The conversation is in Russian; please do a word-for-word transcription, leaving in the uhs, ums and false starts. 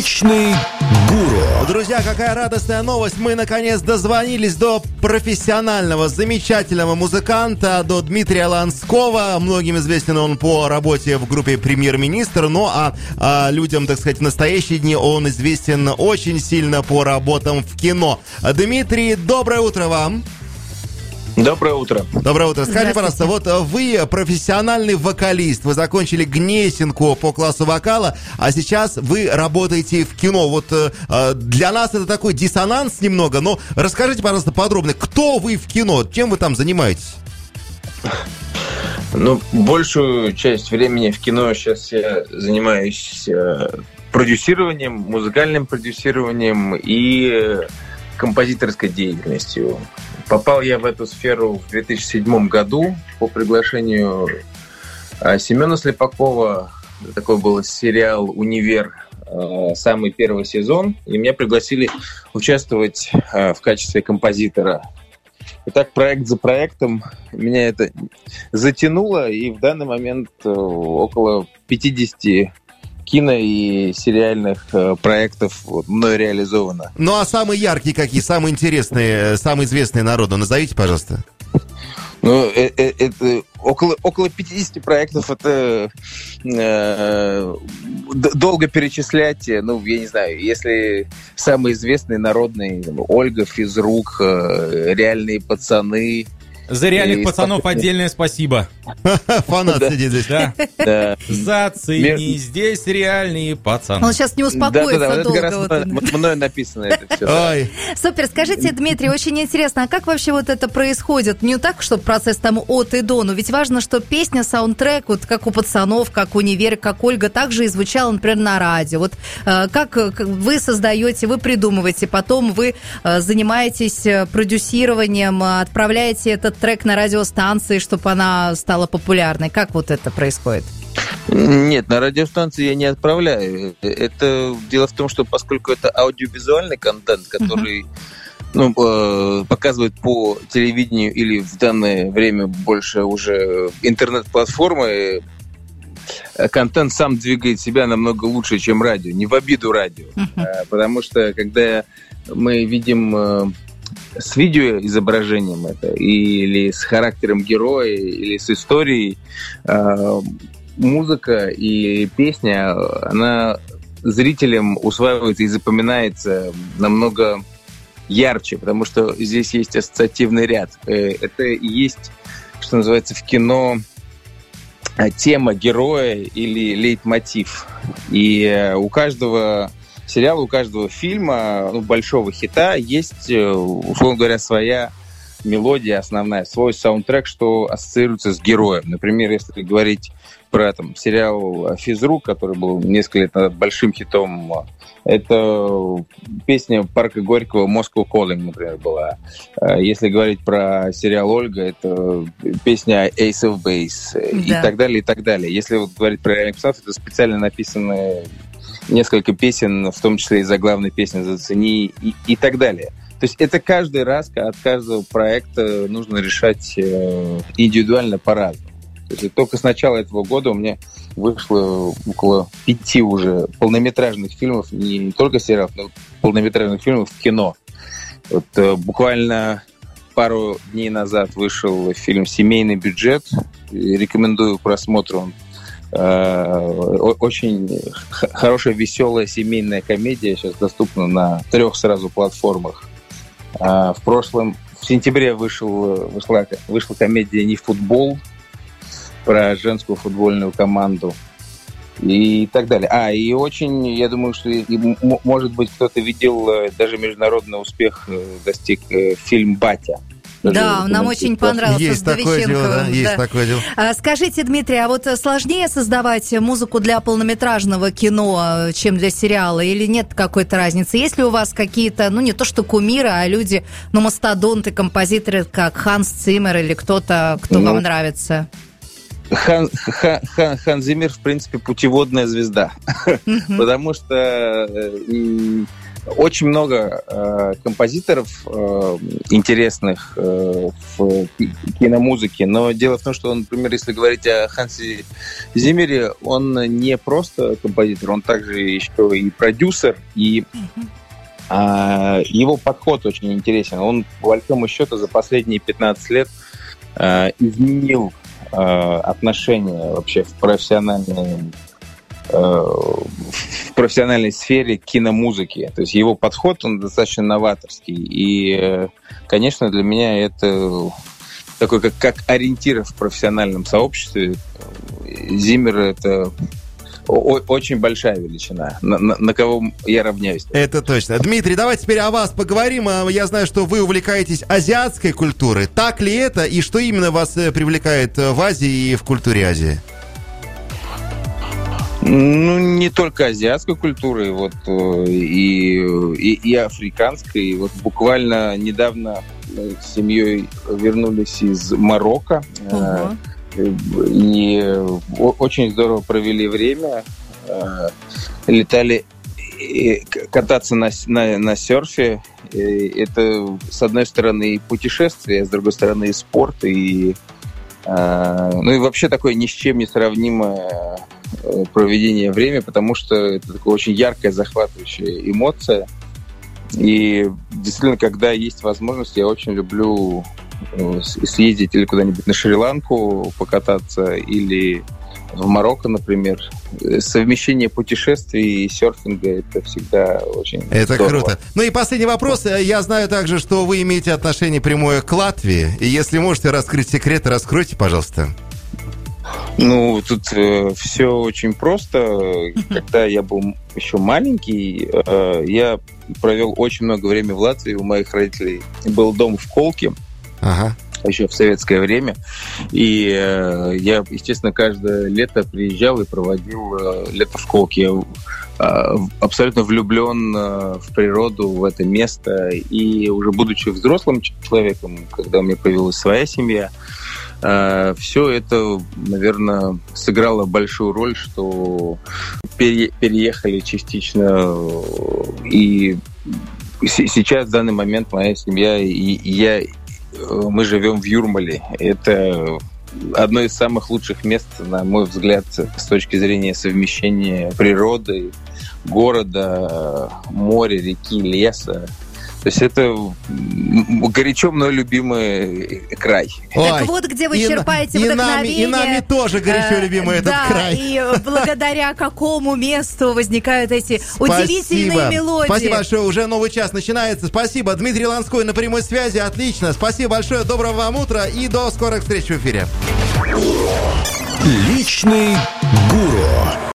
Личный гуру. Друзья, какая радостная новость. Мы, наконец, дозвонились до профессионального, замечательного музыканта, до Дмитрия Ланского. Многим известен он по работе в группе «Премьер-министр», ну а, а людям, так сказать, в настоящие дни он известен очень сильно по работам в кино. Дмитрий, доброе утро вам. Доброе утро. Доброе утро. Скажите, пожалуйста, вот вы профессиональный вокалист, вы закончили Гнесинку по классу вокала, а сейчас вы работаете в кино. Вот э, для нас это такой диссонанс немного, но расскажите, пожалуйста, подробно, кто вы в кино, чем вы там занимаетесь? Ну, большую часть времени в кино сейчас я занимаюсь э, продюсированием, музыкальным продюсированием и композиторской деятельностью. Попал я в эту сферу в две тысячи седьмом году по приглашению Семена Слепакова. Такой был сериал «Универ», самый первый сезон. И меня пригласили участвовать в качестве композитора. И так проект за проектом меня это затянуло. И в данный момент около пятьдесят кино и сериальных э, проектов вот, мной реализовано. Ну а самые яркие какие, самые интересные, самые известные народу? Назовите, пожалуйста. Ну, э- э- это около, около пятьдесят проектов, это э- долго перечислять. Ну, я не знаю, если самые известные народные, Ольга, Физрук, э- Реальные пацаны. За реальных пацанов отдельное спасибо. Фанат сидит здесь. Да. Зацени, здесь реальные пацаны. Он сейчас не успокоится долго. Да, мною написано это все. Супер. Скажите, Дмитрий, очень интересно, а как вообще вот это происходит? Не так, что процесс там от и до, но ведь важно, что песня, саундтрек, вот как у пацанов, как «Универ», как Ольга, также и звучала, например, на радио. Вот как вы создаете, вы придумываете, потом вы занимаетесь продюсированием, отправляете этот трек на радиостанции, чтобы она стала популярной. Как вот это происходит? Нет, на радиостанции я не отправляю. Это дело в том, что поскольку это аудиовизуальный контент, который uh-huh. ну, показывает по телевидению или в данное время больше уже интернет-платформы, контент сам двигает себя намного лучше, чем радио. Не в обиду радио. Uh-huh. Потому что когда мы видим с видеоизображением это, или с характером героя, или с историей, э, музыка и песня, она зрителям усваивается и запоминается намного ярче, потому что здесь есть ассоциативный ряд. Это и есть, что называется, в кино тема героя или лейтмотив. И у каждого сериала, у каждого фильма, ну, большого хита, есть, условно говоря, своя мелодия основная, свой саундтрек, что ассоциируется с героем. Например, если говорить про там, сериал «Физрук», который был несколько лет назад большим хитом, это песня Парка Горького «Moscow Calling», например, была. Если говорить про сериал «Ольга», это песня «Ace of Base», да. И так далее, и так далее. Если вот говорить про реальных пацанов, это специально написанные несколько песен, в том числе и заглавная песня «Зацени» и, и так далее. То есть это каждый раз от каждого проекта нужно решать индивидуально по-разному. То есть только с начала этого года у меня вышло около пяти уже полнометражных фильмов, не только сериалов, но полнометражных фильмов в кино. Вот, буквально пару дней назад вышел фильм «Семейный бюджет». Рекомендую к просмотру. Он очень хорошая, веселая семейная комедия. Сейчас доступна на трех сразу платформах. В прошлом, в сентябре вышел, вышла, вышла комедия «Не футбол» про женскую футбольную команду и так далее. А, и очень, я думаю, что, и, может быть, кто-то видел, даже международный успех достиг фильм «Батя». Да, нам очень понравился. Есть такое дело, да, есть да. такое дело. Скажите, Дмитрий, а вот сложнее создавать музыку для полнометражного кино, чем для сериала, или нет какой-то разницы? Есть ли у вас какие-то, ну не то что кумиры, а люди, ну мастодонты, композиторы, как Ханс Циммер или кто-то, кто ну, вам нравится? Хан, хан, хан, Хан Зиммер, в принципе, путеводная звезда. Потому что очень много э, композиторов э, интересных э, в киномузыке, но дело в том, что, он, например, если говорить о Хансе Зиммере, он не просто композитор, он также еще и продюсер, и э, его подход очень интересен. Он, по большому счету, за последние пятнадцать лет э, изменил э, отношения вообще в профессиональной в профессиональной сфере киномузыки. То есть его подход, он достаточно новаторский. И, конечно, для меня это такой как, как ориентир в профессиональном сообществе. Зиммер — это очень большая величина, на, на, на кого я равняюсь. Это точно. Дмитрий, давайте теперь о вас поговорим. Я знаю, что вы увлекаетесь азиатской культурой. Так ли это? И что именно вас привлекает в Азии и в культуре Азии? Ну, не только азиатской культуры, вот, и, и, и африканской. Вот буквально недавно с семьей вернулись из Марокко. Uh-huh. И очень здорово провели время. Летали кататься на, на, на серфе. Это, с одной стороны, путешествие, а с другой стороны, спорт. И, ну и вообще такое ни с чем не сравнимое проведение времени, потому что это такая очень яркая, захватывающая эмоция. И действительно, когда есть возможность, я очень люблю съездить или куда-нибудь на Шри-Ланку покататься, или в Марокко, например. Совмещение путешествий и серфинга — это всегда очень Это здорово. Круто. Ну и последний вопрос. Я знаю также, что вы имеете отношение прямое к Латвии. И если можете раскрыть секрет, раскройте, пожалуйста. Ну, тут э, все очень просто. Когда я был еще маленький, э, я провел очень много времени в Латвии. У моих родителей был дом в Колке, ага. еще в советское время. И э, я, естественно, каждое лето приезжал и проводил э, лето в Колке. Я э, абсолютно влюблен э, в природу, в это место. И уже будучи взрослым человеком, когда у меня появилась своя семья, все это, наверное, сыграло большую роль, что переехали частично. И сейчас, в данный момент, моя семья и я, мы живем в Юрмале. Это одно из самых лучших мест, на мой взгляд, с точки зрения совмещения природы, города, моря, реки, леса. То есть это горячо мной любимый край. Ой, так вот, где вы и черпаете и вдохновение. Нами, и нами тоже горячо любимый э, этот да, край. И благодаря какому месту возникают эти Спасибо. удивительные мелодии. Спасибо большое. Уже новый час начинается. Спасибо. Дмитрий Ланской на прямой связи. Отлично. Спасибо большое. Доброго вам утра и до скорых встреч в эфире. Личный гуру.